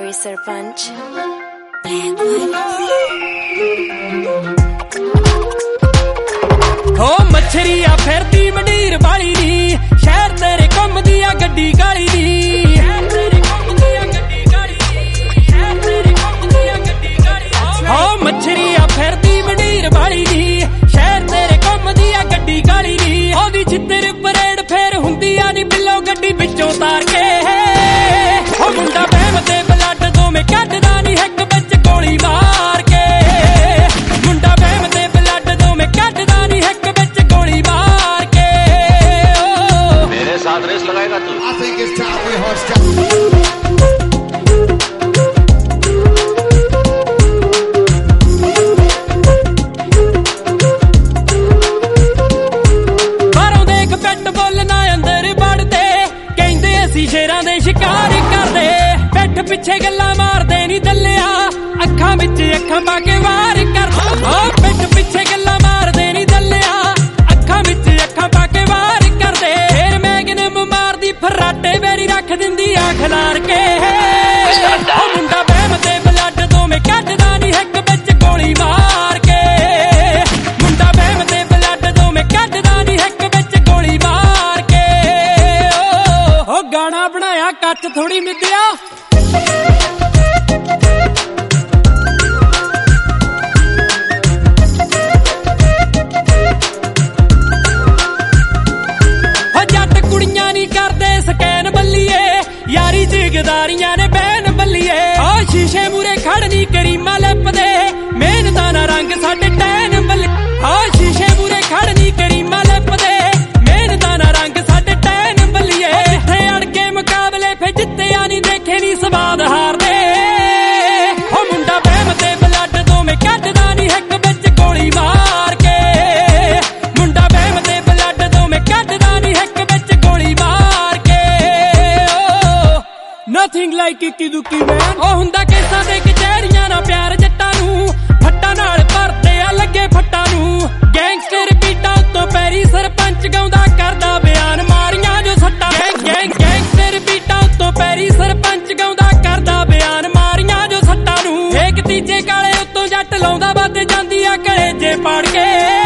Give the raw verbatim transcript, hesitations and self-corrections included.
Perry Sarpanch. हो मछरिया फिरदी मंडीर वाली नी, शहर तेरे घुमदी आ गड्डी काली नी। हो मछरिया फिरदी मंडीर वाली नी, शहर तेरे घुमदी आ गड्डी काली नी। ओदी चित्तर परेड फेर हुंदी आ नी बिल्लो गड्डी विचों तार के। हो मुंडा बहम ते ब्लड दो में कटदा नी हिक विच गोली मार के। मुंडा बहम ते ब्लड दो में कटदा नी हिक विच गोली मार के। मेरे साथ रेस लगाएगा तू? I think it's time we hostile. शेरां दे शिकार करदे बैठ पिछे गल्लां मारदे नी दल्लिया, अखां विच अखां पा के वार करदे। ओ बैठ पिछे गल्लां मारदे नी दल्लिया, अखां विच अखां पा के वार करदे। फेर मैगनम मारदी फराटे वेरी रख दिंदी आ खलार के। ओ मुंडा बहम ते ब्लड दो में कटदा नी हिक विच गोली मार के। मुंडा बहम ते ब्लड दो में कटदा नी हिक विच गोली मार के। ओ गाना बनाया कच थोड़ी मिद्या। जट कुड़ियां नी करदे सकैन बल्लिए, यारी जिगदारियां ने बैन बल्लिए। ओ शीशे मूरे खड़नी करीमा लपदे, मेहनतां दा रंग साडे टैन बल्ले। ओ शीशे मूरे खड़नी करीमा लपदे, मेहनतां दा रंग साडे टैन बल्लिए। जिथे अड़ के मुकाबले फे जित्ते नी देखे नी स्वाद हारदे। ओ मुंडा बहम ते ब्लड दो में कटदा नी हिक विच गोली मार के। मुंडा बहम ते ब्लड दो में कटदा नी हिक विच गोली मार के। नथिंग लाइक इक्की दुक्की मैन। ओ हुंदा केसां दे कचहरियां ना प्यार जट्टां नूं, फट्टां नाल भरदे आ लगे फट्टां नूं। गैंगस्टर बीटां उत्तों पैरी सरपंच गाउंदा करदा बयान, मारियां जो सट्टां। गैंग गैंगस्टर बीटां उत्तों पैरी सरपंच गाउंदा करदा बयान, मारियां जो सट्टां नूं। एक तीजे काले उत्तों जट लाउंदा बद जांदी आ कलेजे पाड़ के।